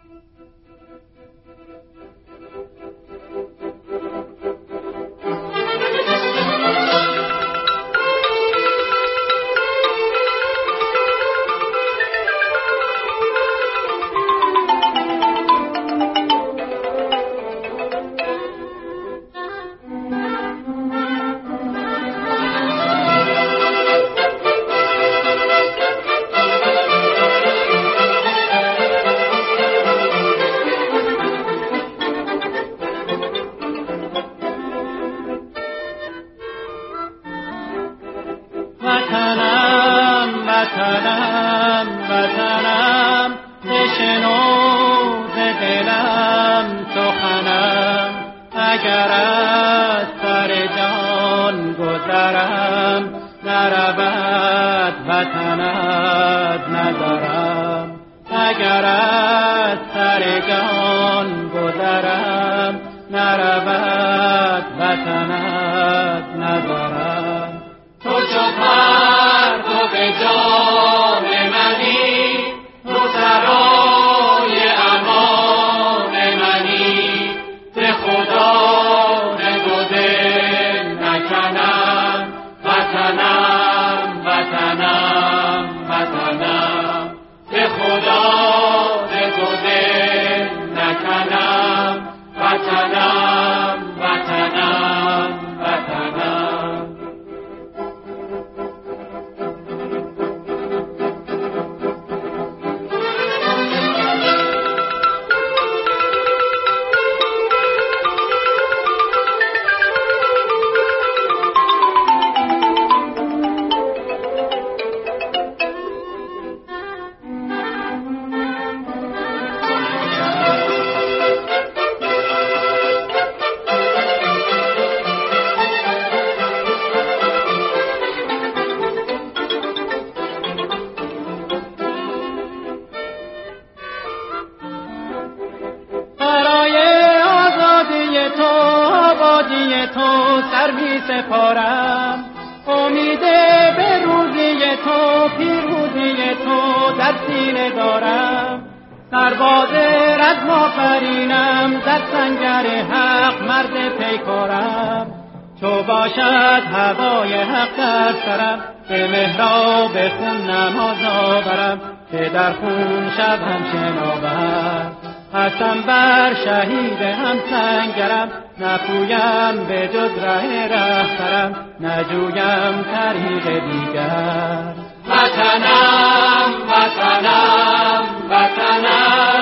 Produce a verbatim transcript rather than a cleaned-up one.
وطنم وطنم وطنم بشنو ز دلم سخنم اگر از سر جان گذرم نرود وطن از نظرم اگر از سر جان گذرم نرود وطن از نظرم تو چو پرتو به جان منی تو سرای امان منی به خدا دو دل نکنم وطنم وطنم وطنم به خدا دو دل نکنم وطنم وطنم وطنم تو سر می سپارم امید به روزی تو پیروزی تو در سینه دارم سرباز رزم آفرینم در سنگر حق مرد پیکارم چو باشد هوای حق در سرم به محراب خون نماز آورم که در خون شب هم شناور هستم بر شهید هم سنگرم نپویم به جز ره رهبرم نجویم طریق دیگر وطنم وطنم وطنم